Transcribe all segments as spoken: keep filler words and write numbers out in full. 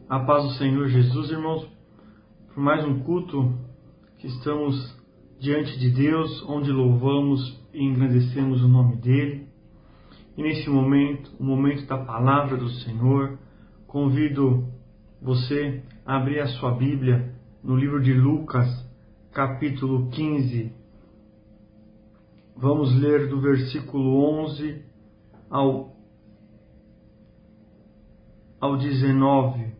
A paz do Senhor Jesus, irmãos, por mais um culto que estamos diante de Deus, onde louvamos e engrandecemos o nome dEle. E nesse momento, o momento da palavra do Senhor, convido você a abrir a sua Bíblia no livro de Lucas, capítulo quinze. Vamos ler do versículo onze ao, ao dezenove.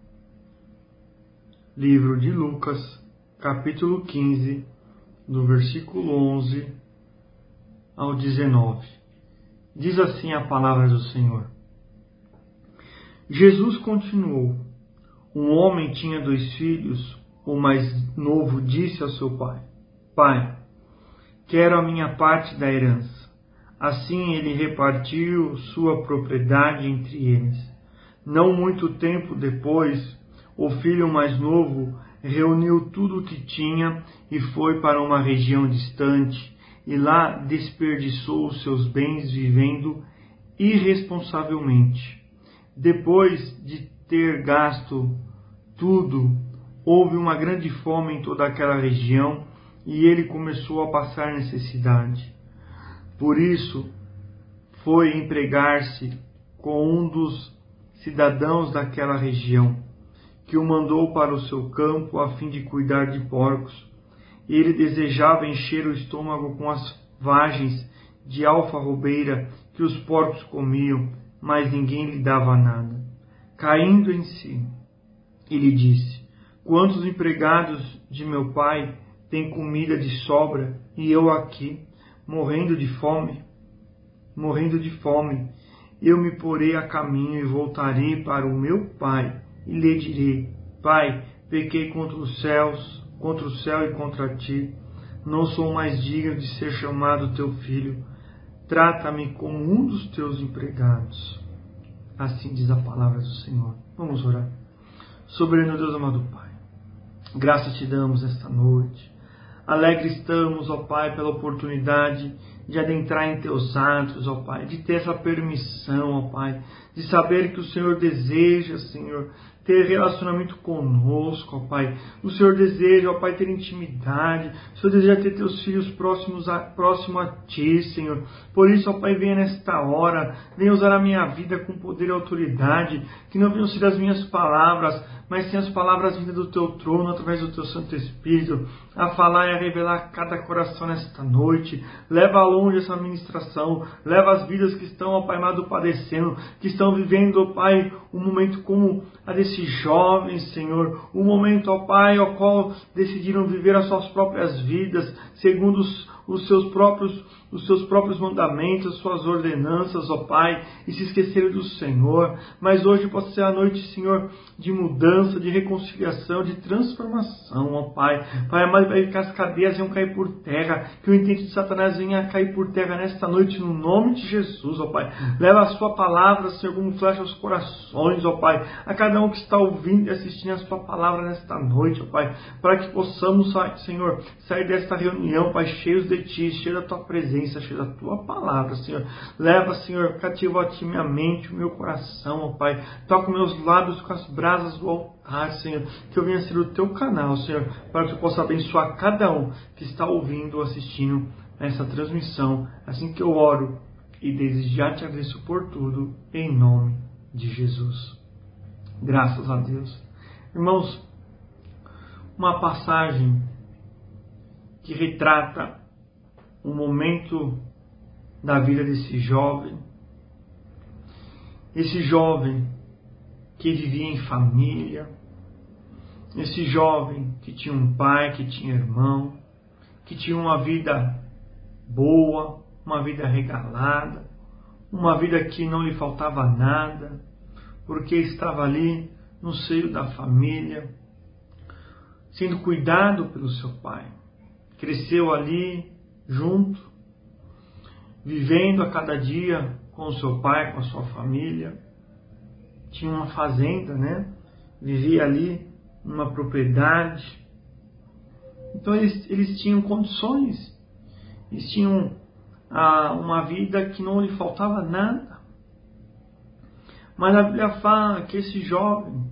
Livro de Lucas, capítulo quinze, do versículo onze ao dezenove. Diz assim a palavra do Senhor. Jesus continuou. Um homem tinha dois filhos. O mais novo disse ao seu pai: Pai, quero a minha parte da herança. Assim ele repartiu sua propriedade entre eles. Não muito tempo depois, o filho mais novo reuniu tudo o que tinha e foi para uma região distante, e lá desperdiçou os seus bens vivendo irresponsavelmente. Depois de ter gasto tudo, houve uma grande fome em toda aquela região e ele começou a passar necessidade. Por isso, foi empregar-se com um dos cidadãos daquela região, que o mandou para o seu campo a fim de cuidar de porcos. Ele desejava encher o estômago com as vagens de alfarrobeira que os porcos comiam, mas ninguém lhe dava nada. Caindo em si, ele disse: Quantos empregados de meu pai têm comida de sobra e eu aqui, morrendo de fome? Morrendo de fome, eu me porei a caminho e voltarei para o meu pai e lhe direi: Pai, pequei contra os céus, contra o céu e contra ti. Não sou mais digno de ser chamado teu filho. Trata-me como um dos teus empregados. Assim diz a palavra do Senhor. Vamos orar. Soberano Deus, amado Pai, graças te damos esta noite. Alegre estamos, ó Pai, pela oportunidade de adentrar em teus atos, ó Pai, de ter essa permissão, ó Pai, de saber que o Senhor deseja, Senhor, ter relacionamento conosco, ó Pai. O Senhor deseja, ó Pai, ter intimidade. O Senhor deseja ter teus filhos próximos a, próximo a Ti, Senhor. Por isso, ó Pai, venha nesta hora, venha usar a minha vida com poder e autoridade, que não venham ser as minhas palavras, mas sim as palavras vindas do Teu trono, através do Teu Santo Espírito, a falar e a revelar cada coração nesta noite. Leva longe essa ministração, leva as vidas que estão, ó Pai amado, padecendo, que estão vivendo, ó Pai, um momento como a desses jovens, Senhor, um momento, ó Pai, ao qual decidiram viver as suas próprias vidas, segundo os, os seus próprios os seus próprios mandamentos, suas ordenanças, ó Pai, e se esqueceram do Senhor. Mas hoje pode ser a noite, Senhor, de mudança, de reconciliação, de transformação, ó Pai. Pai amado, vai que as cadeias venham cair por terra, que o intento de Satanás venha cair por terra nesta noite, no nome de Jesus, ó Pai. Leva a sua palavra, Senhor, como flecha aos corações, ó Pai, a cada um que está ouvindo e assistindo a sua palavra nesta noite, ó Pai, para que possamos, Senhor, sair desta reunião, Pai, cheios de Ti, cheios da Tua presença, cheio da Tua palavra, Senhor. Leva, Senhor, cativa a Ti minha mente, o meu coração, ó Pai. Toca meus lábios com as brasas do altar, Senhor. Que eu venha ser o Teu canal, Senhor, para que eu possa abençoar cada um que está ouvindo ou assistindo essa transmissão. Assim que eu oro e desde já Te agradeço por tudo, em nome de Jesus. Graças a Deus. Irmãos, uma passagem que retrata um momento da vida desse jovem, esse jovem que vivia em família, esse jovem que tinha um pai, que tinha irmão, que tinha uma vida boa, uma vida regalada, uma vida que não lhe faltava nada, porque estava ali no seio da família, sendo cuidado pelo seu pai. Cresceu ali junto, vivendo a cada dia com o seu pai, com a sua família. Tinha uma fazenda, né? Vivia ali numa propriedade. Então eles, eles tinham condições, eles tinham ah, uma vida que não lhe faltava nada. Mas a Bíblia fala que esse jovem,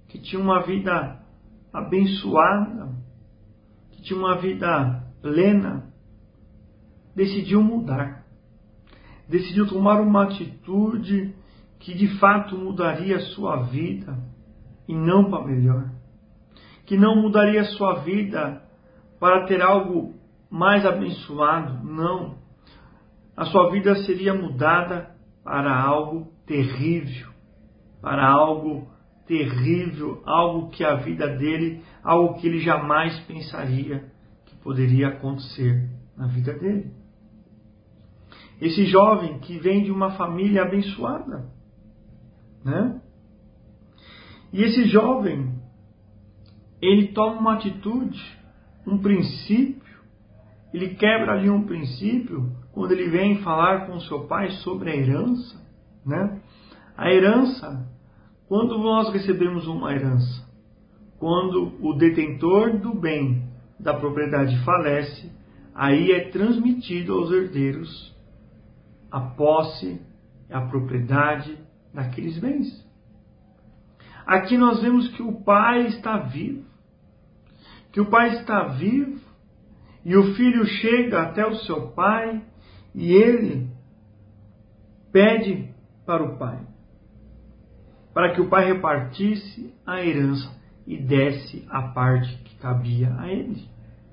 que tinha uma vida abençoada, que tinha uma vida plena, decidiu mudar. Decidiu tomar uma atitude que de fato mudaria a sua vida e não para melhor. Que não mudaria a sua vida para ter algo mais abençoado, não. A sua vida seria mudada para algo terrível, para algo terrível, algo que a vida dele, algo que ele jamais pensaria que poderia acontecer na vida dele. Esse jovem que vem de uma família abençoada, né? E esse jovem, ele toma uma atitude, um princípio, ele quebra ali um princípio quando ele vem falar com seu pai sobre a herança, né? A herança, quando nós recebemos uma herança, quando o detentor do bem da propriedade falece, aí é transmitido aos herdeiros a posse, a propriedade daqueles bens. Aqui nós vemos que o pai está vivo, que o pai está vivo, e o filho chega até o seu pai e ele pede para o pai, para que o pai repartisse a herança e desse a parte que cabia a ele.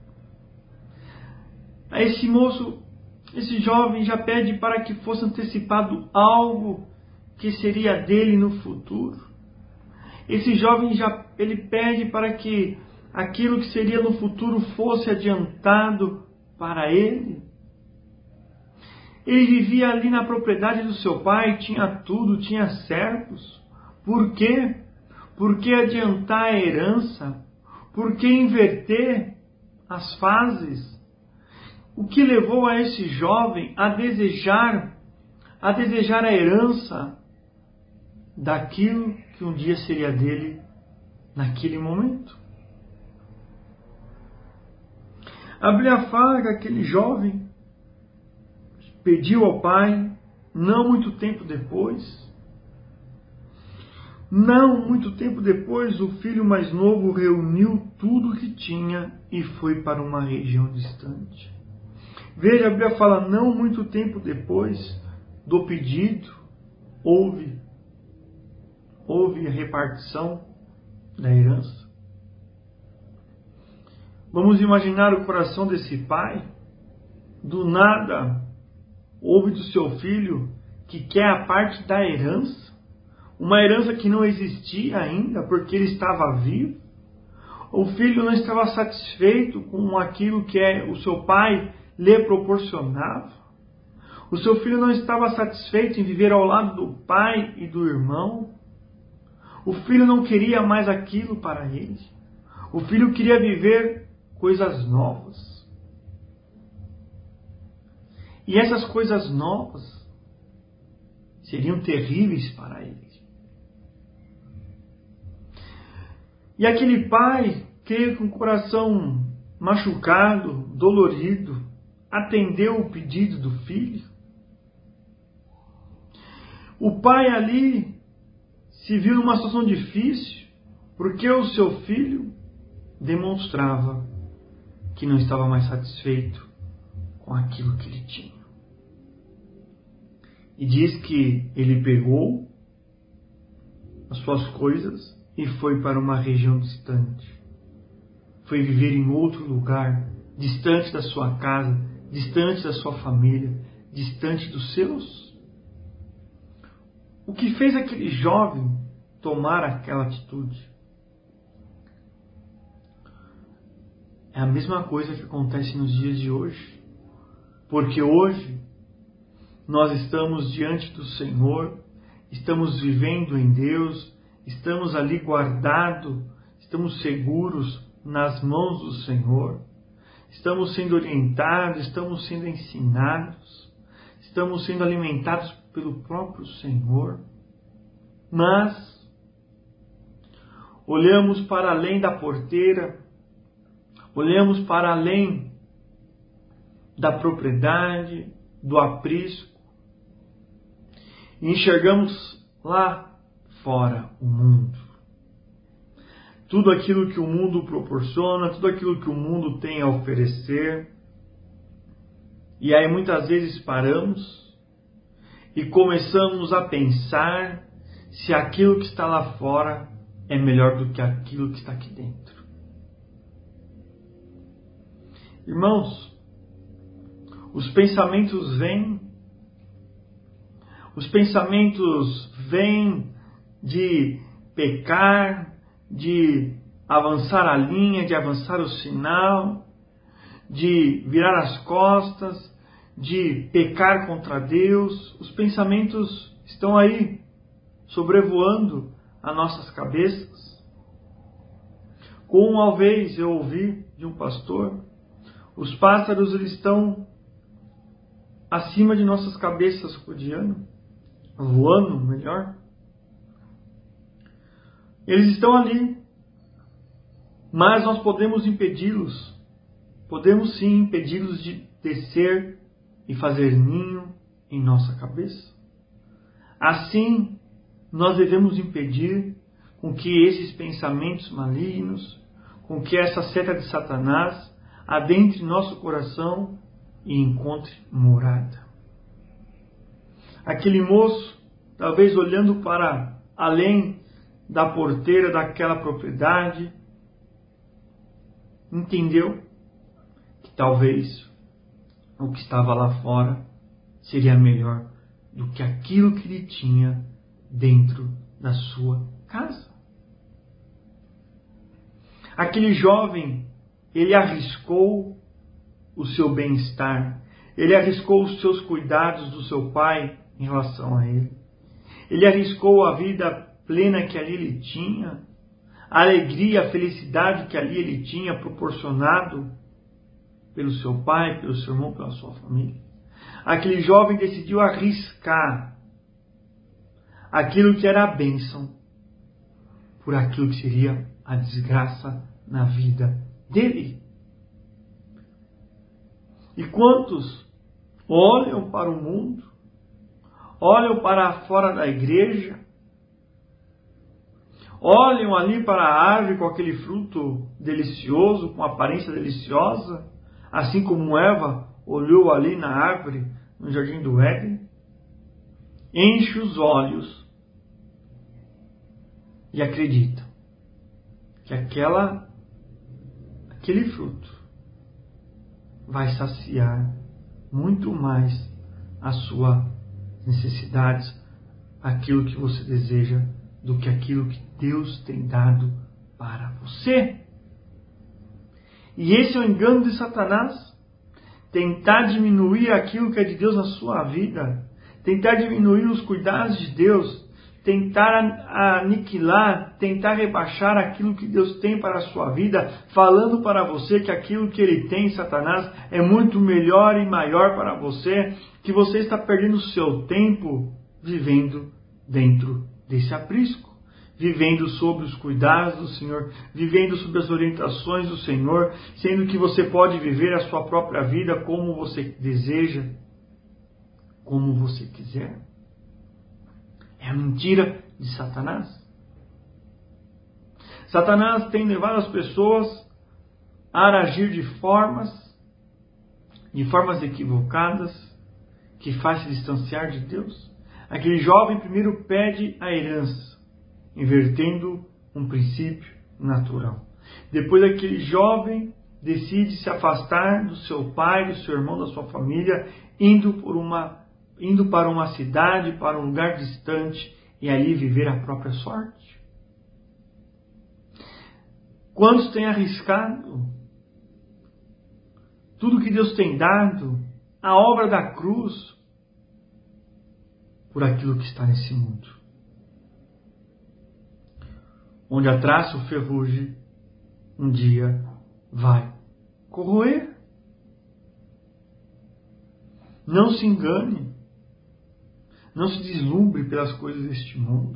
Esse moço, esse jovem já pede para que fosse antecipado algo que seria dele no futuro. Esse jovem já ele pede para que aquilo que seria no futuro fosse adiantado para ele. Ele vivia ali na propriedade do seu pai, tinha tudo, tinha servos. Por quê? Por que adiantar a herança? Por que inverter as fases? O que levou a esse jovem a desejar, a desejar a herança daquilo que um dia seria dele naquele momento? A Bíblia fala que aquele jovem pediu ao pai, não muito tempo depois, não muito tempo depois, o filho mais novo reuniu tudo o que tinha e foi para uma região distante. Veja, a Bíblia fala, não muito tempo depois do pedido, houve, houve a repartição da herança. Vamos imaginar o coração desse pai, do nada, ouve do seu filho que quer a parte da herança, uma herança que não existia ainda, porque ele estava vivo. O filho não estava satisfeito com aquilo que é, o seu pai lhe proporcionava. O seu filho não estava satisfeito em viver ao lado do pai e do irmão. O filho não queria mais aquilo para ele. O filho queria viver coisas novas. E essas coisas novas seriam terríveis para ele. E aquele pai, creio com o coração machucado, dolorido, atendeu o pedido do filho. O pai ali se viu numa situação difícil, porque o seu filho demonstrava que não estava mais satisfeito com aquilo que ele tinha. E diz que ele pegou as suas coisas e foi para uma região distante. Foi viver em outro lugar, distante da sua casa, distante da sua família, distante dos seus. O que fez aquele jovem tomar aquela atitude? É a mesma coisa que acontece nos dias de hoje. Porque hoje nós estamos diante do Senhor, estamos vivendo em Deus, estamos ali guardados, estamos seguros nas mãos do Senhor, estamos sendo orientados, estamos sendo ensinados, estamos sendo alimentados pelo próprio Senhor, mas olhamos para além da porteira, olhamos para além da propriedade, do aprisco, e enxergamos lá fora o mundo. tudo aquilo que o mundo proporciona, tudo aquilo que o mundo tem a oferecer. E aí muitas vezes paramos e começamos a pensar se aquilo que está lá fora é melhor do que aquilo que está aqui dentro. Irmãos, os pensamentos vêm, os pensamentos vêm de pecar, de avançar a linha, de avançar o sinal, de virar as costas, de pecar contra Deus. Os pensamentos estão aí, sobrevoando as nossas cabeças. Como uma vez eu ouvi de um pastor, os pássaros eles estão acima de nossas cabeças cotidiano, voando melhor. Eles estão ali, mas nós podemos impedi-los. Podemos sim impedi-los de descer e fazer ninho em nossa cabeça. Assim, nós devemos impedir com que esses pensamentos malignos, com que essa seta de Satanás adentre nosso coração e encontre morada. Aquele moço, talvez olhando para além da porteira daquela propriedade, entendeu que talvez o que estava lá fora seria melhor do que aquilo que ele tinha dentro da sua casa. Aquele jovem, ele arriscou o seu bem-estar, ele arriscou os seus cuidados do seu pai em relação a ele. Ele arriscou a vida plena que ali ele tinha, a alegria, a felicidade que ali ele tinha proporcionado pelo seu pai, pelo seu irmão, pela sua família. Aquele jovem decidiu arriscar aquilo que era a bênção por aquilo que seria a desgraça na vida dele. E quantos olham para o mundo, olham para fora da igreja, olham ali para a árvore com aquele fruto delicioso, com aparência deliciosa, assim como Eva olhou ali na árvore no jardim do Éden, enche os olhos e acredita que aquela, aquele fruto vai saciar muito mais as suas necessidades, aquilo que você deseja, do que aquilo que Deus tem dado para você. E esse é o engano de Satanás. Tentar diminuir aquilo que é de Deus na sua vida, tentar diminuir os cuidados de Deus, tentar aniquilar, tentar rebaixar aquilo que Deus tem para a sua vida, falando para você que aquilo que Ele tem, Satanás, é muito melhor e maior para você, que você está perdendo o seu tempo vivendo dentro desse aprisco, vivendo sob os cuidados do Senhor, vivendo sob as orientações do Senhor, sendo que você pode viver a sua própria vida como você deseja, como você quiser. É a mentira de Satanás. Satanás tem levado as pessoas a agir de formas, de formas equivocadas, que faz se distanciar de Deus. Aquele jovem primeiro pede a herança, invertendo um princípio natural. Depois aquele jovem decide se afastar do seu pai, do seu irmão, da sua família, indo por uma indo para uma cidade, para um lugar distante, e ali viver a própria sorte. Quantos têm arriscado tudo que Deus tem dado, a obra da cruz, por aquilo que está nesse mundo? Onde a traça o ferrugem, um dia vai corroer. Não se engane. Não se deslumbre pelas coisas deste mundo.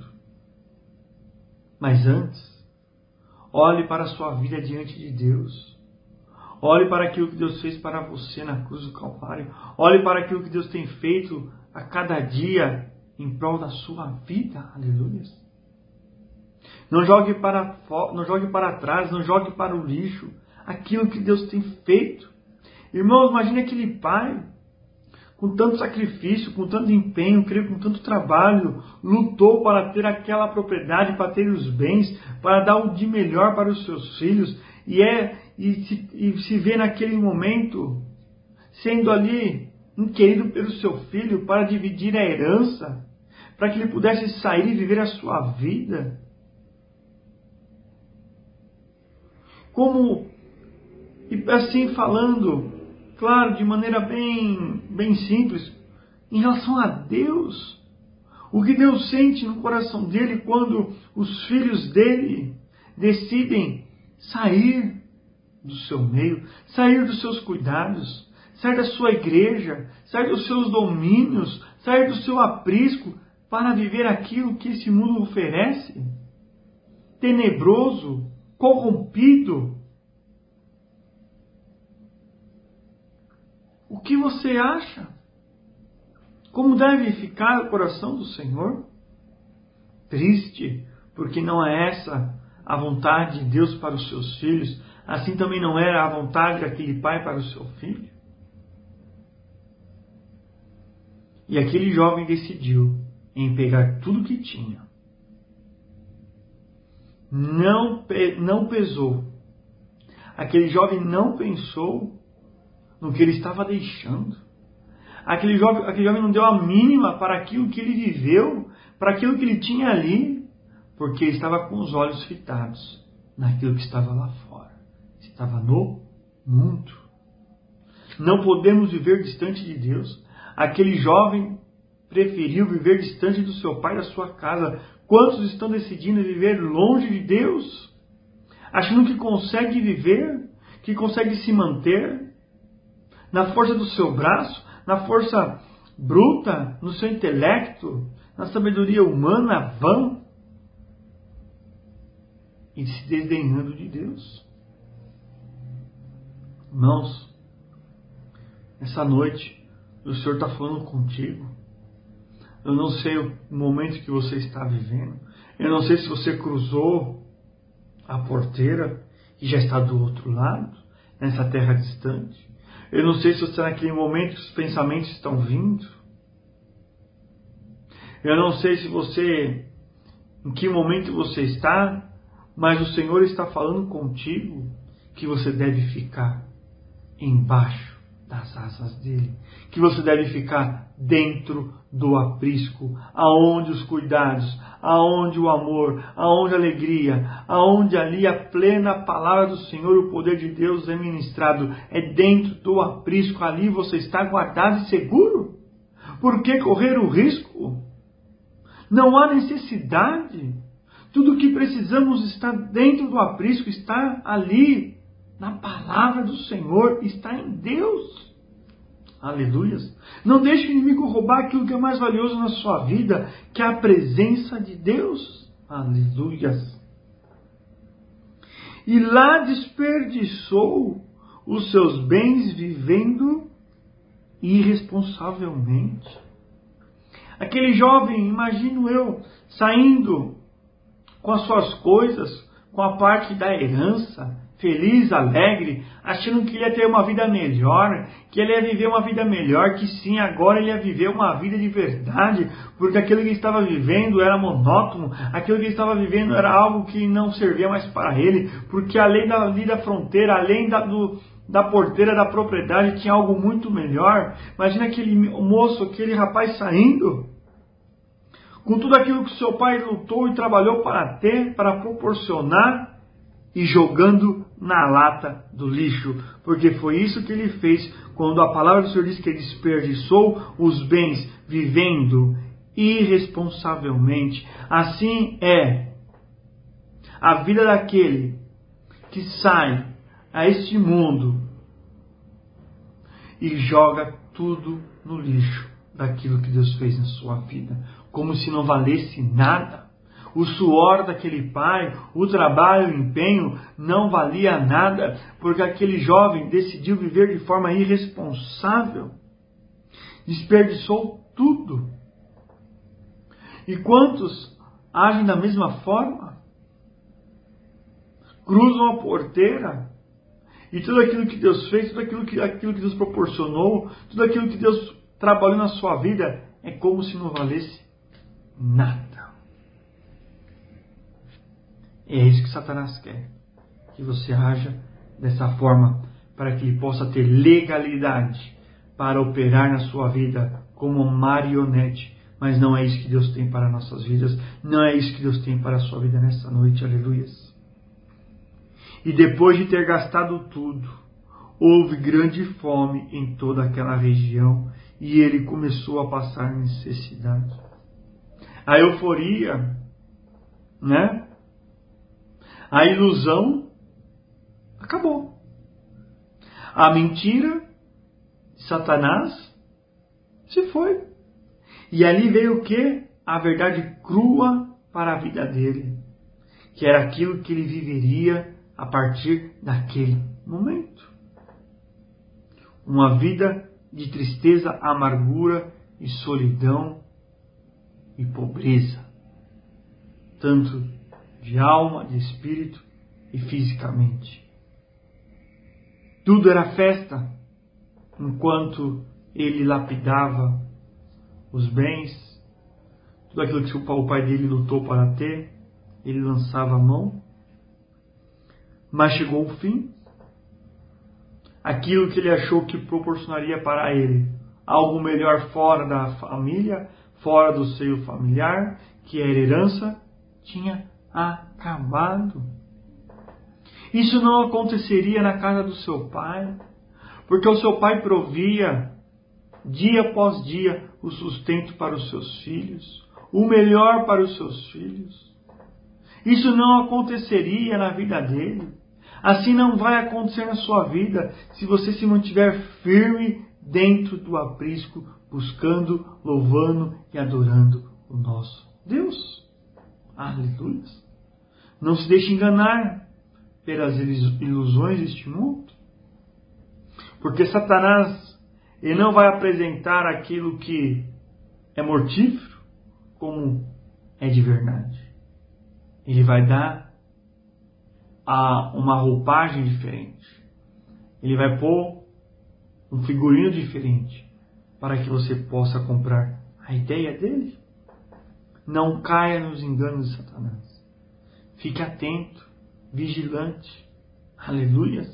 Mas antes, olhe para a sua vida diante de Deus. Olhe para aquilo que Deus fez para você na cruz do Calvário. Olhe para aquilo que Deus tem feito a cada dia em prol da sua vida. Aleluia. Não jogue para, não jogue para trás, não jogue para o lixo aquilo que Deus tem feito. Irmãos, imagine aquele pai, com tanto sacrifício, com tanto empenho, creio, com tanto trabalho, lutou para ter aquela propriedade, para ter os bens, para dar o de melhor para os seus filhos, e, é, e, se, e se vê naquele momento sendo ali inquirido pelo seu filho para dividir a herança, para que ele pudesse sair e viver a sua vida. Como, e assim falando, claro, de maneira bem, bem simples, em relação a Deus, o que Deus sente no coração dele quando os filhos dele decidem sair do seu meio, sair dos seus cuidados, sair da sua igreja, sair dos seus domínios, sair do seu aprisco para viver aquilo que esse mundo oferece, tenebroso, corrompido. O que você acha? Como deve ficar o coração do Senhor? Triste, porque não é essa a vontade de Deus para os seus filhos, assim também não era a vontade daquele pai para o seu filho. E aquele jovem decidiu em pegar tudo que tinha. Não, não pesou. Aquele jovem não pensou no que ele estava deixando. Aquele jovem, aquele jovem não deu a mínima para aquilo que ele viveu, para aquilo que ele tinha ali, porque estava com os olhos fitados naquilo que estava lá fora. Estava no mundo. Não podemos viver distante de Deus. Aquele jovem preferiu viver distante do seu pai, da sua casa. Quantos estão decidindo viver longe de Deus? Achando que consegue viver, que consegue se manter na força do seu braço, na força bruta, no seu intelecto, na sabedoria humana vã, e se desdenhando de Deus. Irmãos, essa noite o Senhor está falando contigo. Eu não sei o momento que você está vivendo. Eu não sei se você cruzou a porteira e já está do outro lado, nessa terra distante. Eu não sei se você está naquele momento que os pensamentos estão vindo. Eu não sei se você, em que momento você está, mas o Senhor está falando contigo que você deve ficar embaixo das asas dele, que você deve ficar dentro do aprisco, aonde os cuidados, aonde o amor, aonde a alegria, aonde ali a plena palavra do Senhor, o poder de Deus é ministrado, é dentro do aprisco, ali você está guardado e seguro. Por que correr o risco? Não há necessidade. Tudo o que precisamos está dentro do aprisco, está ali, na palavra do Senhor, está em Deus. Aleluias. Não deixe o inimigo roubar aquilo que é mais valioso na sua vida, que é a presença de Deus. Aleluias. E lá desperdiçou os seus bens vivendo irresponsavelmente. Aquele jovem, imagino eu, saindo com as suas coisas, com a parte da herança, feliz, alegre, achando que ele ia ter uma vida melhor, que ele ia viver uma vida melhor, que sim, agora ele ia viver uma vida de verdade, porque aquilo que ele estava vivendo era monótono, aquilo que ele estava vivendo era algo que não servia mais para ele, porque além da, da fronteira, além da, do, da porteira da propriedade, tinha algo muito melhor. Imagina aquele moço, aquele rapaz saindo, com tudo aquilo que seu pai lutou e trabalhou para ter, para proporcionar, e jogando na lata do lixo, porque foi isso que ele fez quando a palavra do Senhor diz que ele desperdiçou os bens vivendo irresponsavelmente. Assim é a vida daquele que sai a este mundo e joga tudo no lixo daquilo que Deus fez na sua vida, como se não valesse nada. O suor daquele pai, o trabalho, o empenho não valia nada, porque aquele jovem decidiu viver de forma irresponsável. Desperdiçou tudo. E quantos agem da mesma forma? cruzam a porteira e tudo aquilo que Deus fez, tudo aquilo que, aquilo que Deus proporcionou, tudo aquilo que Deus trabalhou na sua vida é como se não valesse nada. É isso que Satanás quer, que você haja dessa forma, para que ele possa ter legalidade para operar na sua vida como marionete. Mas não é isso que Deus tem para nossas vidas, não é isso que Deus tem para a sua vida nessa noite, aleluias. E depois de ter gastado tudo, houve grande fome em toda aquela região e ele começou a passar necessidade. A euforia, né? A ilusão acabou. A mentira de Satanás se foi. E ali veio o quê? A verdade crua para a vida dele, que era aquilo que ele viveria a partir daquele momento. Uma vida de tristeza, amargura e solidão e pobreza, tanto de alma, de espírito e fisicamente. Tudo era festa, enquanto ele lapidava os bens, tudo aquilo que o pai dele lutou para ter, ele lançava a mão. Mas chegou o fim. Aquilo que ele achou que proporcionaria para ele algo melhor fora da família, fora do seio familiar, que era herança, tinha acabado. Isso não aconteceria na casa do seu pai, porque o seu pai provia dia após dia o sustento para os seus filhos, o melhor para os seus filhos. Isso não aconteceria na vida dele. Assim não vai acontecer na sua vida se você se mantiver firme dentro do aprisco, buscando, louvando e adorando o nosso Deus. Aleluia. Não se deixe enganar pelas ilusões deste mundo. Porque Satanás, ele não vai apresentar aquilo que é mortífero como é de verdade. Ele vai dar a uma roupagem diferente. Ele vai pôr um figurino diferente para que você possa comprar a ideia dele. Não caia nos enganos de Satanás. Fique atento, vigilante. Aleluias.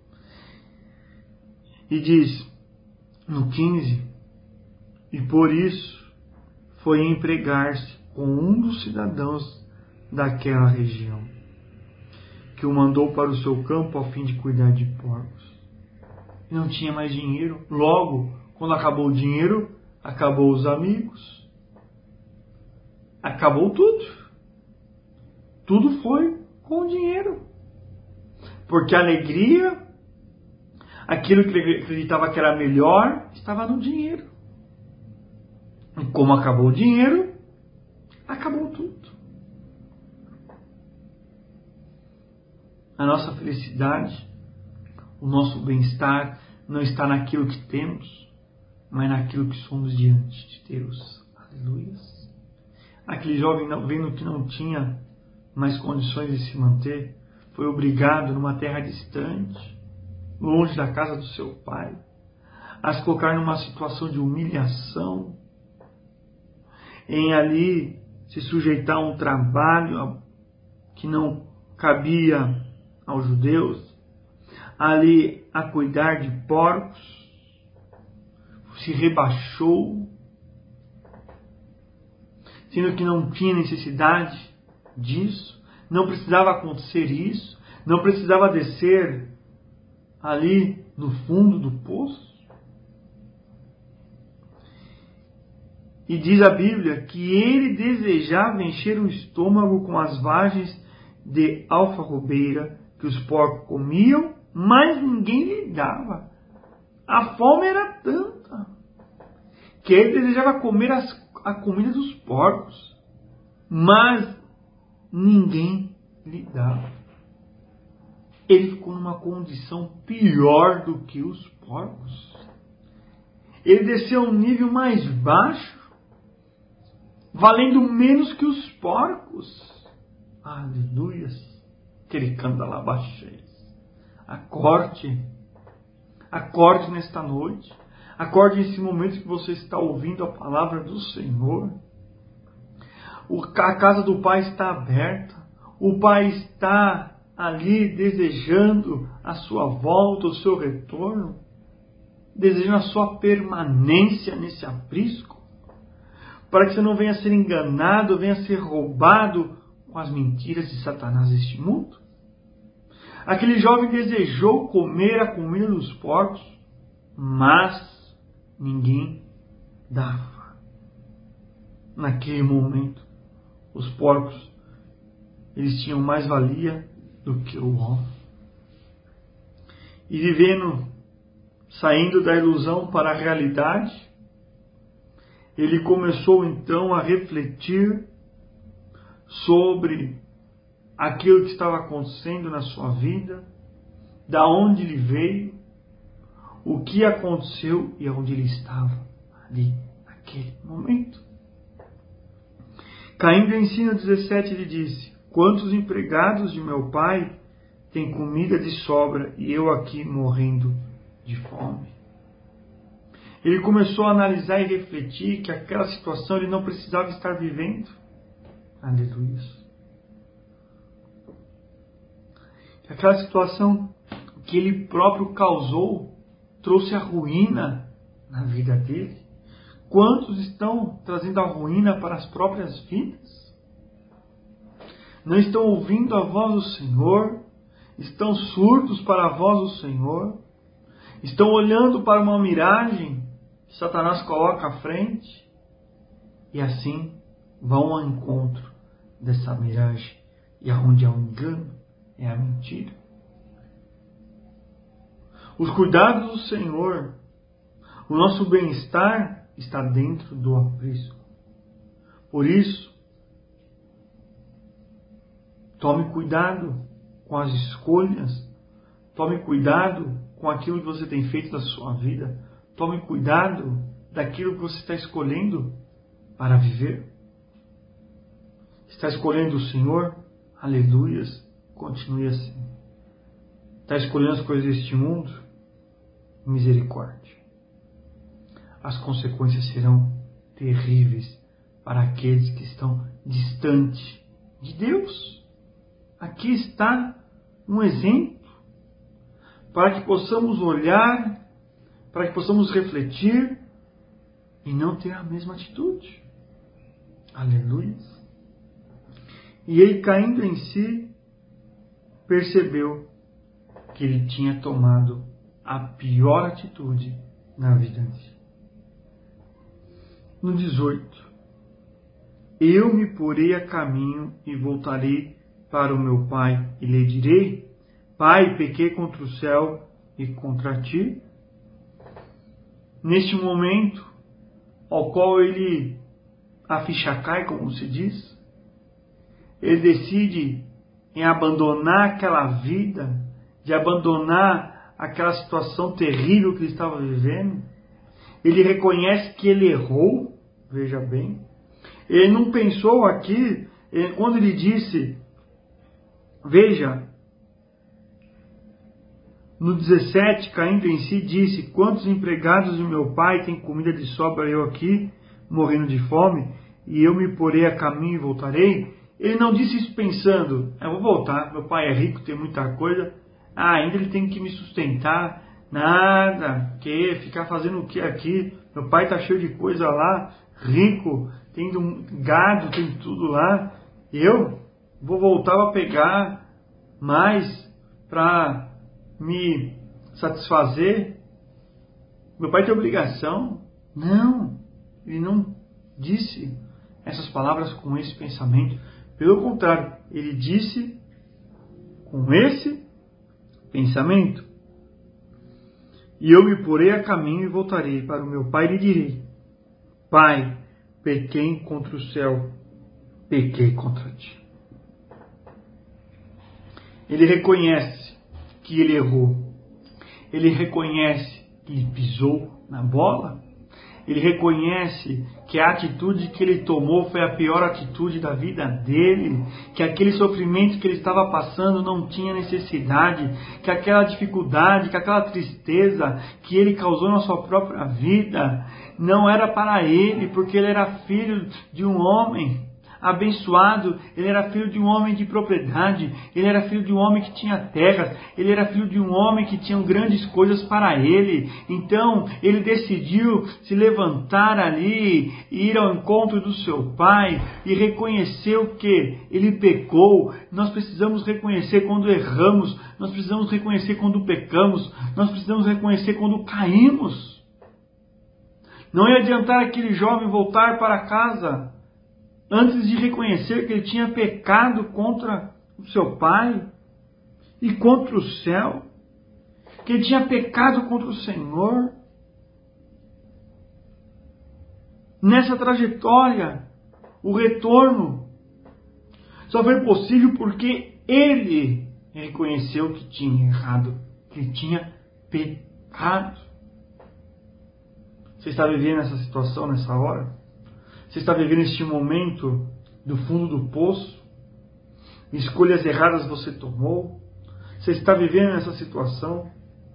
E diz no quinze: e por isso foi empregar-se com um dos cidadãos daquela região, que o mandou para o seu campo a fim de cuidar de porcos. E não tinha mais dinheiro. Logo, quando acabou o dinheiro, acabou os amigos. Acabou tudo. Tudo foi com o dinheiro. Porque a alegria, aquilo que ele acreditava que era melhor, estava no dinheiro. E como acabou o dinheiro, acabou tudo. A nossa felicidade, o nosso bem-estar não está naquilo que temos, mas naquilo que somos diante de Deus. Aleluia. Aquele jovem, vendo que não tinha mais condições de se manter, foi obrigado numa terra distante, longe da casa do seu pai, a se colocar numa situação de humilhação, em ali se sujeitar a um trabalho que não cabia aos judeus, ali a cuidar de porcos, se rebaixou, sendo que não tinha necessidade disso, não precisava acontecer isso, não precisava descer ali no fundo do poço. E diz a Bíblia que ele desejava encher o estômago com as vagens de alfarrobeira que os porcos comiam, mas ninguém lhe dava. A fome era tanta que ele desejava comer as, a comida dos porcos, mas ninguém lhe dava. Ele ficou numa condição pior do que os porcos. Ele desceu a um nível mais baixo, valendo menos que os porcos. Aleluia. aquele candalabaxês. Acorde, acorde nesta noite, acorde nesse momento que você está ouvindo a palavra do Senhor. A casa do Pai está aberta, o Pai está ali desejando a sua volta, o seu retorno, desejando a sua permanência nesse aprisco, para que você não venha ser enganado, venha ser roubado com as mentiras de Satanás deste mundo. Aquele jovem desejou comer a comida dos porcos, mas ninguém dava. Naquele momento, os porcos, eles tinham mais valia do que o homem. E vivendo, saindo da ilusão para a realidade, ele começou então a refletir sobre aquilo que estava acontecendo na sua vida, da onde ele veio, o que aconteceu e onde ele estava ali naquele momento. Caindo em si no dezessete, ele disse: quantos empregados de meu pai têm comida de sobra e eu aqui morrendo de fome? Ele começou a analisar e refletir que aquela situação ele não precisava estar vivendo. Aleluia. Aquela situação que ele próprio causou trouxe a ruína na vida dele. Quantos estão trazendo a ruína para as próprias vidas? Não estão ouvindo a voz do Senhor, estão surdos para a voz do Senhor, estão olhando para uma miragem que Satanás coloca à frente e assim vão ao encontro dessa miragem. E aonde há um engano é a mentira. Os cuidados do Senhor, o nosso bem-estar está dentro do aprisco. Por isso, tome cuidado com as escolhas, tome cuidado com aquilo que você tem feito da sua vida, tome cuidado daquilo que você está escolhendo para viver. Está escolhendo o Senhor? Aleluias, continue assim. Está escolhendo as coisas deste mundo? Misericórdia. As consequências serão terríveis para aqueles que estão distantes de Deus. Aqui está um exemplo para que possamos olhar, para que possamos refletir e não ter a mesma atitude. Aleluia. E ele, caindo em si, percebeu que ele tinha tomado a pior atitude na vida dele. No dezoito. Eu me porei a caminho e voltarei para o meu pai e lhe direi: Pai, pequei contra o céu e contra ti. Neste momento, ao qual ele, a ficha cai, como se diz, ele decide em abandonar aquela vida, de abandonar aquela situação terrível que ele estava vivendo. Ele reconhece que ele errou, veja bem. Ele não pensou aqui, ele, quando ele disse, veja, no dezessete, caindo em si, disse: quantos empregados de meu pai têm comida de sobra, eu aqui, morrendo de fome, e eu me porei a caminho e voltarei? Ele não disse isso pensando: eu vou voltar, meu pai é rico, tem muita coisa, ah, ainda ele tem que me sustentar, nada, que ficar fazendo o que aqui? Meu pai está cheio de coisa lá, rico, tem gado, tem tudo lá, eu vou voltar a pegar mais para me satisfazer? Meu pai tem obrigação? Não, ele não disse essas palavras com esse pensamento. Pelo contrário, ele disse com esse pensamento: e eu me porei a caminho e voltarei para o meu pai e lhe direi: Pai, pequei contra o céu, pequei contra ti. Ele reconhece que ele errou. Ele reconhece que ele pisou na bola. Ele reconhece que a atitude que ele tomou foi a pior atitude da vida dele, que aquele sofrimento que ele estava passando não tinha necessidade, que aquela dificuldade, que aquela tristeza que ele causou na sua própria vida não era para ele, porque ele era filho de um homem abençoado, ele era filho de um homem de propriedade, ele era filho de um homem que tinha terras, ele era filho de um homem que tinha grandes coisas para ele. Então ele decidiu se levantar ali, ir ao encontro do seu pai e reconheceu que ele pecou. Nós precisamos reconhecer quando erramos, nós precisamos reconhecer quando pecamos, nós precisamos reconhecer quando caímos. Não ia adiantar aquele jovem voltar para casa antes de reconhecer que ele tinha pecado contra o seu pai e contra o céu, que ele tinha pecado contra o Senhor. Nessa trajetória, o retorno só foi possível porque ele reconheceu que tinha errado, que ele tinha pecado. Você está vivendo essa situação nessa hora? Você está vivendo este momento do fundo do poço? Escolhas erradas você tomou? Você está vivendo essa situação?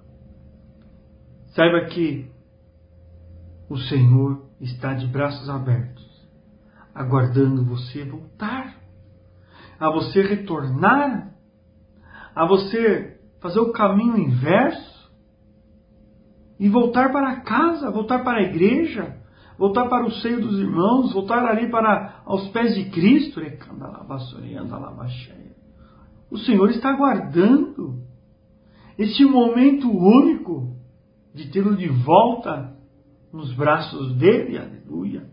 Saiba que o Senhor está de braços abertos, aguardando você voltar, a você retornar, a você fazer o caminho inverso e voltar para casa, voltar para a igreja, voltar para o seio dos irmãos, voltar ali para aos pés de Cristo. O Senhor está aguardando este momento único de tê-lo de volta nos braços dele. Aleluia.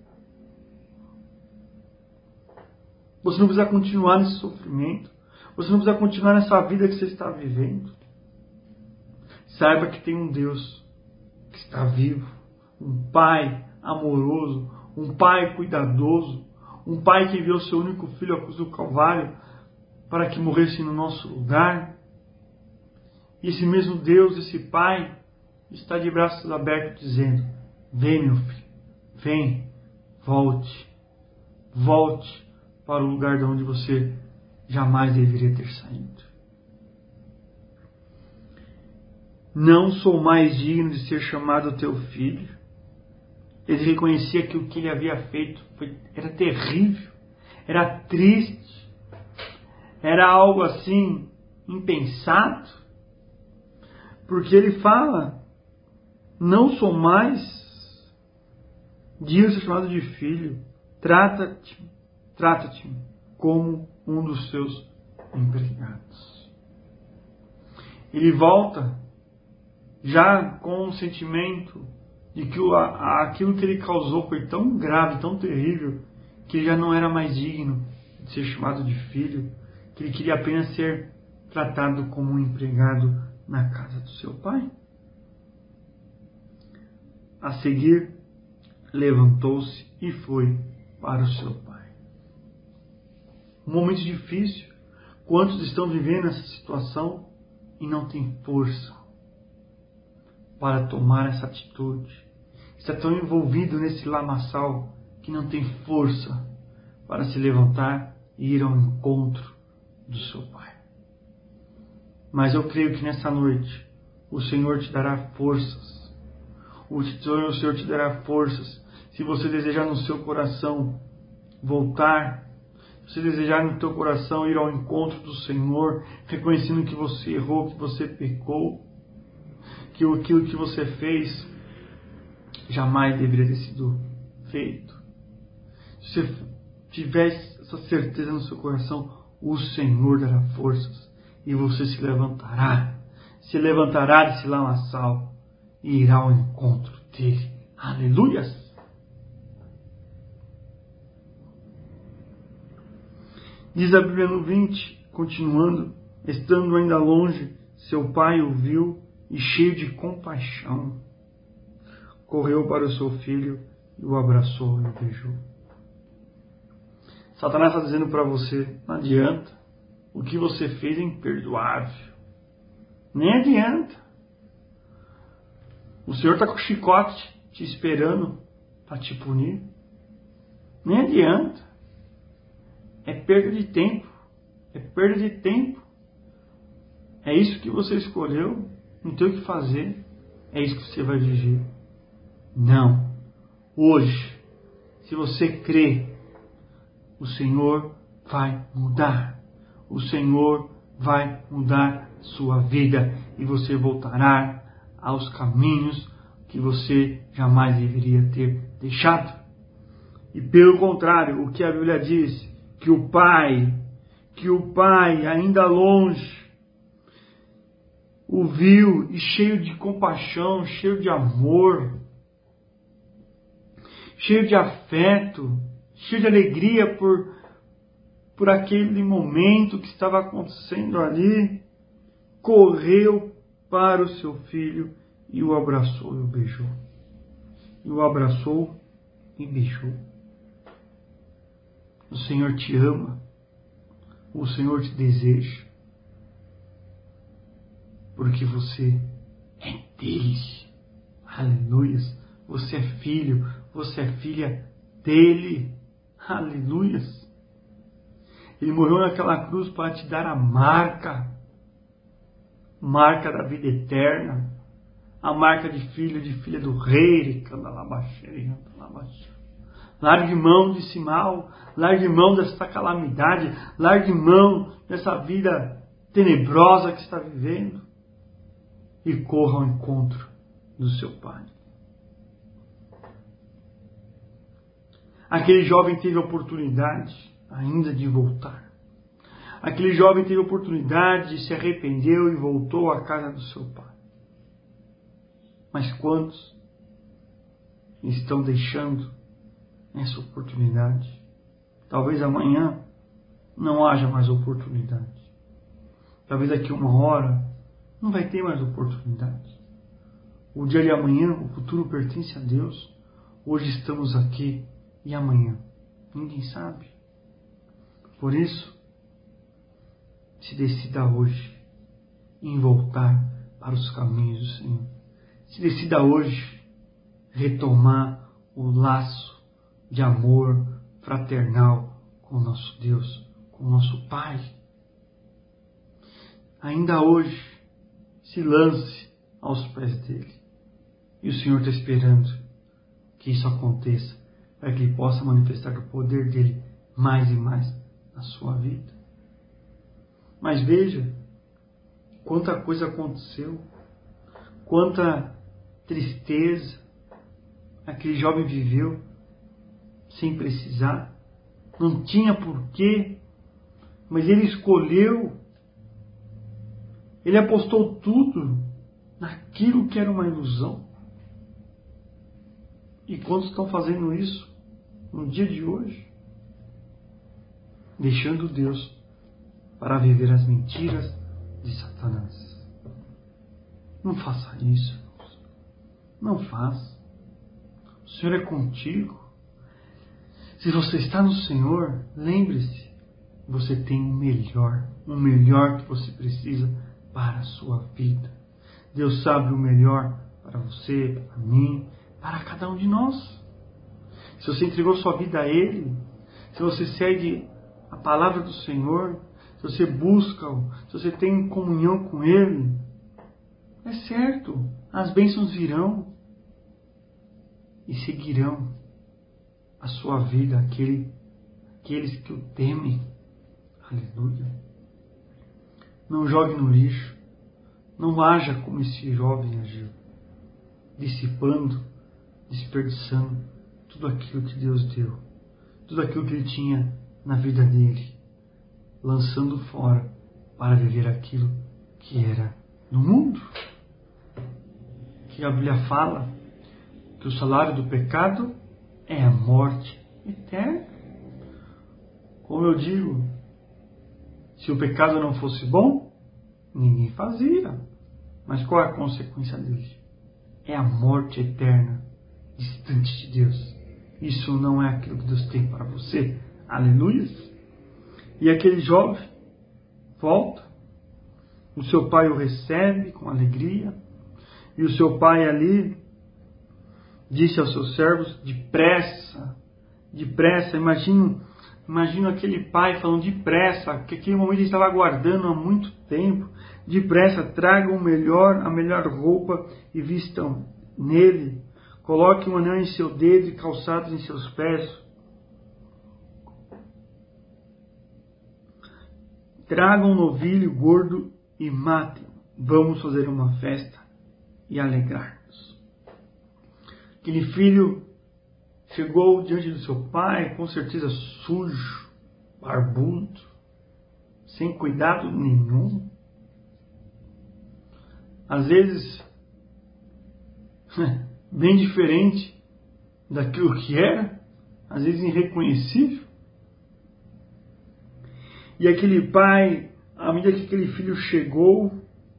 Você não precisa continuar nesse sofrimento. Você não precisa continuar nessa vida que você está vivendo. Saiba que tem um Deus que está vivo, um Pai amoroso, um Pai cuidadoso, um Pai que enviou seu único Filho à cruz do Calvário para que morresse no nosso lugar. E esse mesmo Deus, esse Pai, está de braços abertos dizendo: vem, meu filho, vem, volte, volte para o lugar de onde você jamais deveria ter saído. Não sou mais digno de ser chamado teu filho. Ele reconhecia que o que ele havia feito foi, era terrível, era triste, era algo assim impensado, porque ele fala: não sou mais digno de ser chamado de filho, trata-te, trata-te como um dos seus empregados. Ele volta já com um sentimento de que o, a, aquilo que ele causou foi tão grave, tão terrível, que ele já não era mais digno de ser chamado de filho, que ele queria apenas ser tratado como um empregado na casa do seu pai. A seguir, levantou-se e foi para o seu pai. Um momento difícil. Quantos estão vivendo essa situação e não têm força para tomar essa atitude? Está tão envolvido nesse lamaçal que não tem força para se levantar e ir ao encontro do seu Pai. Mas eu creio que nessa noite o Senhor te dará forças. O Senhor te dará forças se você desejar no seu coração voltar, se você desejar no teu coração ir ao encontro do Senhor, reconhecendo que você errou, que você pecou, que aquilo que você fez jamais deveria ter sido feito. Se você tiver essa certeza no seu coração, o Senhor dará forças e você se levantará, se levantará desse lamaçal e irá ao encontro dele. Aleluias! Diz a Bíblia no vinte, continuando: estando ainda longe, seu pai o viu e, cheio de compaixão, correu para o seu filho e o abraçou e o beijou. Satanás está dizendo para você: não adianta, o que você fez é imperdoável. Nem adianta. O Senhor está com o chicote te esperando para te punir. Nem adianta. É perda de tempo. É perda de tempo. É isso que você escolheu. Não tem o que fazer. É isso que você vai viver. Não. Hoje, se você crê, o Senhor vai mudar. O Senhor vai mudar sua vida. E você voltará aos caminhos que você jamais deveria ter deixado. E pelo contrário, o que a Bíblia diz, que o Pai, que o Pai, ainda longe, o viu e cheio de compaixão, cheio de amor, cheio de afeto, cheio de alegria por, por aquele momento que estava acontecendo ali, correu para o seu filho e o abraçou e o beijou. E o abraçou e beijou. O Senhor te ama. O Senhor te deseja. Porque você é dele. Aleluias. Você é filho. Você é filha dele. Aleluias. Ele morreu naquela cruz para te dar a marca. Marca da vida eterna. A marca de filho, de filha do rei. Largue mão desse mal. Largue mão dessa calamidade. Largue mão dessa vida tenebrosa que está vivendo. E corra ao encontro do seu Pai. Aquele jovem teve a oportunidade ainda de voltar. Aquele jovem teve a oportunidade de se arrependeu e voltou à casa do seu pai. Mas quantos estão deixando essa oportunidade? Talvez amanhã não haja mais oportunidade. Talvez daqui a uma hora não vai ter mais oportunidade. O dia de amanhã, o futuro pertence a Deus. Hoje estamos aqui e amanhã ninguém sabe. Por isso, se decida hoje em voltar para os caminhos do Senhor. Se decida hoje retomar o laço de amor fraternal com o nosso Deus, com o nosso Pai. Ainda hoje, se lance aos pés dele. E o Senhor está esperando que isso aconteça, para que ele possa manifestar o poder dele mais e mais na sua vida. Mas veja quanta coisa aconteceu, quanta tristeza aquele jovem viveu sem precisar, não tinha porquê, mas ele escolheu, ele apostou tudo naquilo que era uma ilusão. E quantos estão fazendo isso no dia de hoje? Deixando Deus para viver as mentiras de Satanás. Não faça isso, irmãos. Não faça. O Senhor é contigo. Se você está no Senhor, lembre-se, você tem o melhor, o melhor que você precisa para a sua vida. Deus sabe o melhor para você, para mim, para cada um de nós. Se você entregou sua vida a Ele, se você segue a palavra do Senhor, se você busca-o, se você tem comunhão com Ele, é certo, as bênçãos virão e seguirão a sua vida, aquele, aqueles que o temem. Aleluia. Não jogue no lixo, não haja como esse jovem agiu, dissipando, desperdiçando tudo aquilo que Deus deu, tudo aquilo que Ele tinha na vida dele, lançando fora para viver aquilo que era no mundo. Que a Bíblia fala que o salário do pecado é a morte eterna. Como eu digo, se o pecado não fosse bom, ninguém fazia. Mas qual é a consequência dele? É a morte eterna, distante de Deus. Isso não é aquilo que Deus tem para você. Aleluia. E aquele jovem volta. O seu pai o recebe com alegria. E o seu pai ali disse aos seus servos: depressa, depressa. Imagino, imagino aquele pai falando depressa, que aquele momento ele estava aguardando há muito tempo. Depressa, tragam o melhor, a melhor roupa e vistam nele. Coloquem um anel em seu dedo e calçados em seus pés. Tragam um novilho gordo e matem. Vamos fazer uma festa e alegrar-nos. Aquele filho chegou diante do seu pai, com certeza sujo, barbudo, sem cuidado nenhum. Às vezes, bem diferente daquilo que era, às vezes irreconhecível. E aquele pai, à medida que aquele filho chegou,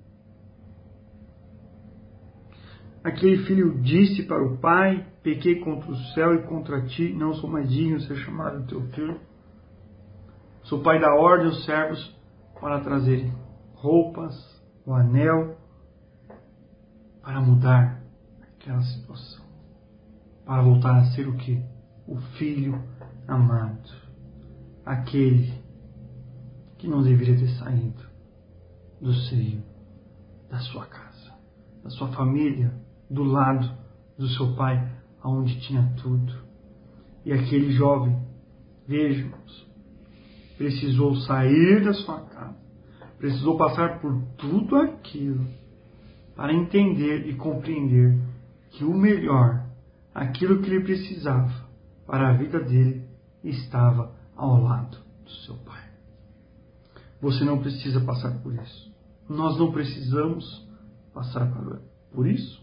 aquele filho disse para o pai: pequei contra o céu e contra ti, não sou mais digno de ser chamado teu filho. Seu pai dá ordem aos servos para trazerem roupas, o anel, para mudar aquela situação. Para voltar a ser o quê? O filho amado. Aquele que não deveria ter saído do seio da sua casa, da sua família, do lado do seu pai, aonde tinha tudo. E aquele jovem, vejamos, precisou sair da sua casa, precisou passar por tudo aquilo para entender e compreender que o melhor, aquilo que ele precisava para a vida dele, estava ao lado do seu pai. Você não precisa passar por isso. Nós não precisamos passar por isso.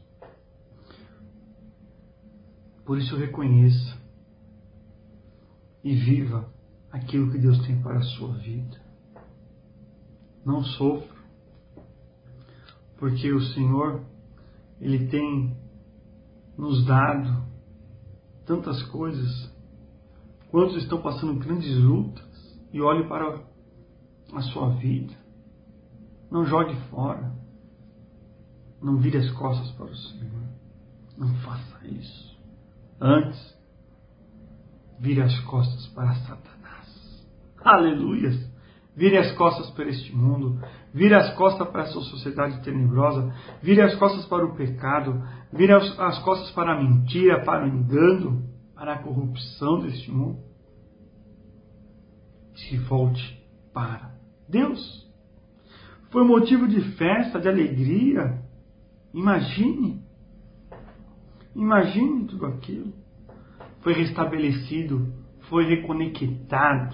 Por isso reconheça e viva aquilo que Deus tem para a sua vida. Não sofra, porque o Senhor, Ele tem nos dado tantas coisas. Quantos estão passando grandes lutas e olhe para a sua vida. Não jogue fora. Não vire as costas para o Senhor. Não faça isso. Antes, vire as costas para Satanás. Aleluias! Vire as costas para este mundo. Vire as costas para essa sociedade tenebrosa. Vire as costas para o pecado. Vire as costas para a mentira, para o engano, para a corrupção deste mundo. Se volte para Deus. Foi motivo de festa, de alegria. Imagine. Imagine tudo aquilo. Foi restabelecido, foi reconectado.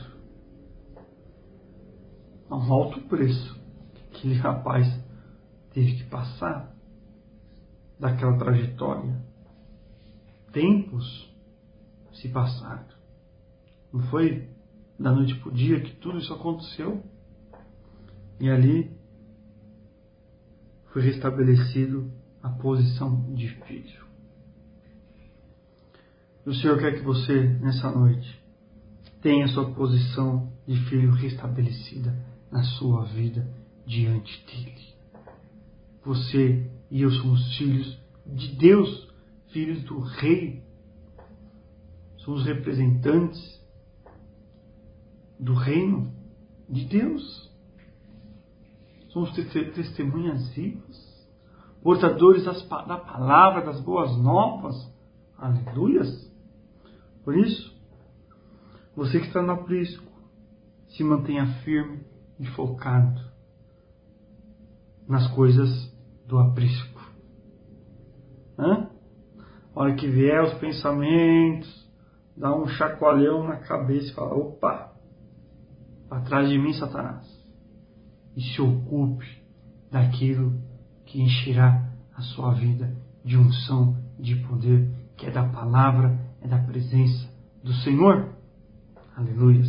A um alto preço que aquele rapaz teve que passar daquela trajetória. Tempos se passaram. Não foi da noite para o dia que tudo isso aconteceu. E ali foi restabelecido a posição de filho. E o Senhor quer que você, nessa noite, tenha a sua posição de filho restabelecida na sua vida diante dele. Você e eu somos filhos de Deus, filhos do Rei. Somos representantes do reino de Deus. Somos testemunhas vivas, portadores das, da palavra, das boas novas. Aleluias! Por isso, você que está no aprisco, se mantenha firme e focado nas coisas do aprisco. Hã? A hora que vier os pensamentos, dá um chacoalhão na cabeça e fala: opa, atrás de mim, Satanás. E se ocupe daquilo que encherá a sua vida de unção, de poder, que é da palavra, é da presença do Senhor. Aleluias.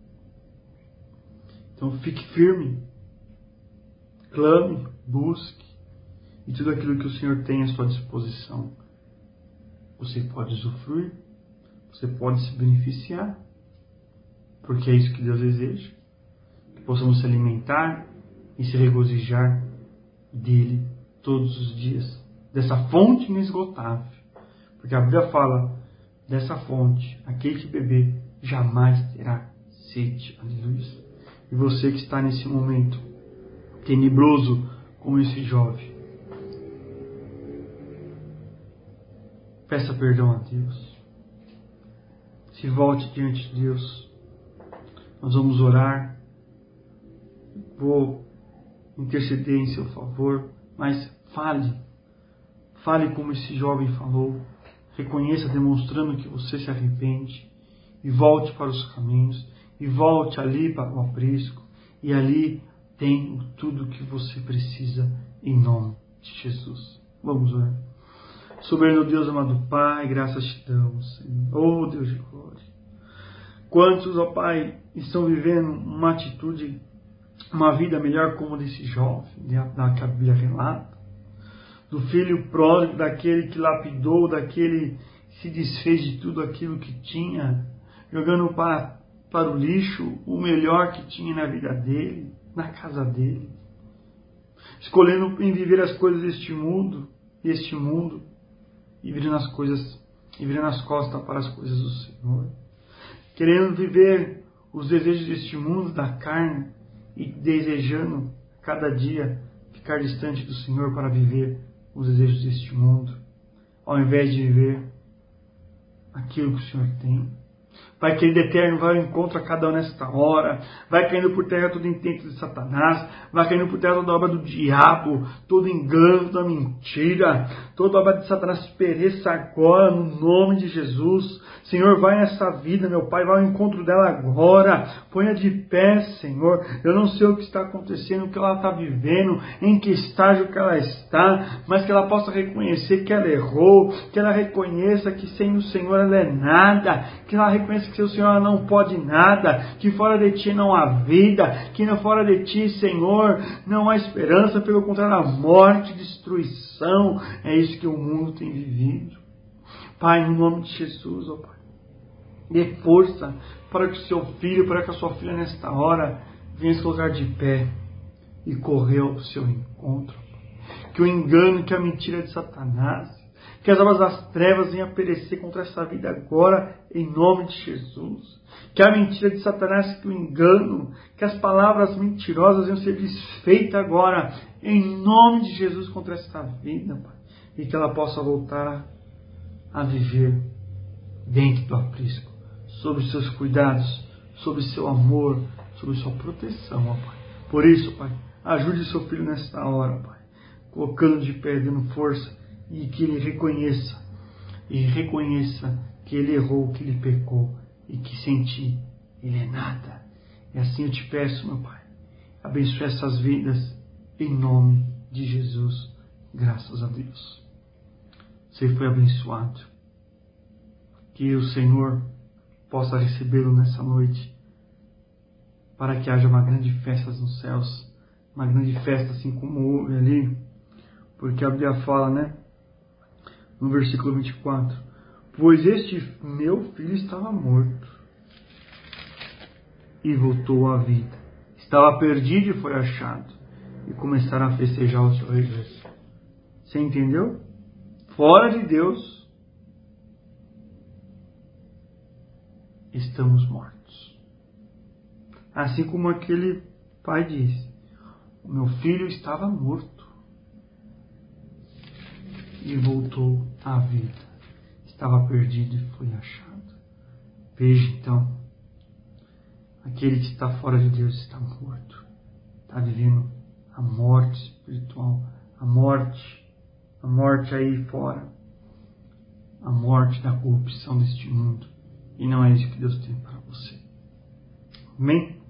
Então fique firme, clame, busque, e tudo aquilo que o Senhor tem à sua disposição, você pode usufruir, você pode se beneficiar, porque é isso que Deus deseja, que possamos se alimentar e se regozijar dele todos os dias, dessa fonte inesgotável. Porque a Bíblia fala dessa fonte, aquele que beber, jamais terá sede. Aleluia. E você que está nesse momento tenebroso como esse jovem, peça perdão a Deus. Se volte diante de Deus. Nós vamos orar. Vou interceder em seu favor, mas fale. Fale como esse jovem falou. Reconheça demonstrando que você se arrepende. E volte para os caminhos. E volte ali para o aprisco. E ali tem tudo que você precisa em nome de Jesus. Vamos orar. Soberano Deus, amado Pai, graças te damos, Senhor. Oh Deus de glória. Quantos, ó Pai, estão vivendo uma atitude, uma vida melhor como desse jovem, da que a Bíblia relata. Do filho pródigo, daquele que lapidou, daquele que se desfez de tudo aquilo que tinha, jogando para, para o lixo o melhor que tinha na vida dele, na casa dele. Escolhendo em viver as coisas deste mundo, este mundo, e virando as coisas, e virando as costas para as coisas do Senhor. Querendo viver os desejos deste mundo, da carne, e desejando cada dia ficar distante do Senhor para viver os desejos deste mundo, ao invés de viver aquilo que o Senhor tem. Pai querido eterno, vai ao encontro a cada um nesta hora. Vai caindo por terra todo intento de Satanás. Vai caindo por terra toda obra do diabo. Todo engano, toda mentira. Toda obra de Satanás pereça agora no nome de Jesus. Senhor, vai nessa vida, meu Pai. Vai ao encontro dela agora. Ponha de pé, Senhor. Eu não sei o que está acontecendo, o que ela está vivendo, em que estágio que ela está. Mas que ela possa reconhecer que ela errou. Que ela reconheça que sem o Senhor ela é nada. Que ela reconheça que o Senhor não pode nada, que fora de Ti não há vida, que fora de Ti, Senhor, não há esperança, pelo contrário, a morte, destruição. É isso que o mundo tem vivido. Pai, no nome de Jesus, ó Pai, dê força para que o seu filho, para que a sua filha nesta hora venha se colocar de pé e correr ao seu encontro. Que o engano, que a mentira de Satanás, que as obras das trevas venham a perecer contra essa vida agora, em nome de Jesus. Que a mentira de Satanás, que o engano, que as palavras mentirosas venham ser desfeitas agora, em nome de Jesus, contra essa vida, Pai. E que ela possa voltar a viver dentro do aprisco, sob os seus cuidados, sob o seu amor, sob sua proteção, ó Pai. Por isso, Pai, ajude seu filho nesta hora, Pai, colocando de pé, dando força, e que ele reconheça, e reconheça que ele errou, que ele pecou, e que sem Ti ele é nada. E assim eu te peço, meu Pai, abençoe essas vidas, em nome de Jesus, graças a Deus. Você foi abençoado. Que o Senhor possa recebê-lo nessa noite, para que haja uma grande festa nos céus, uma grande festa assim como houve ali, porque a Bíblia fala, né? No versículo vinte e quatro, pois este meu filho estava morto e voltou à vida. Estava perdido e foi achado. E começaram a festejar o seu regresso. Você entendeu? Fora de Deus, estamos mortos. Assim como aquele pai disse, o meu filho estava morto e voltou à vida. Estava perdido e foi achado. Veja então, aquele que está fora de Deus está morto. Está vivendo a morte espiritual, a morte, a morte aí fora, a morte da corrupção deste mundo. E não é isso que Deus tem para você. Amém?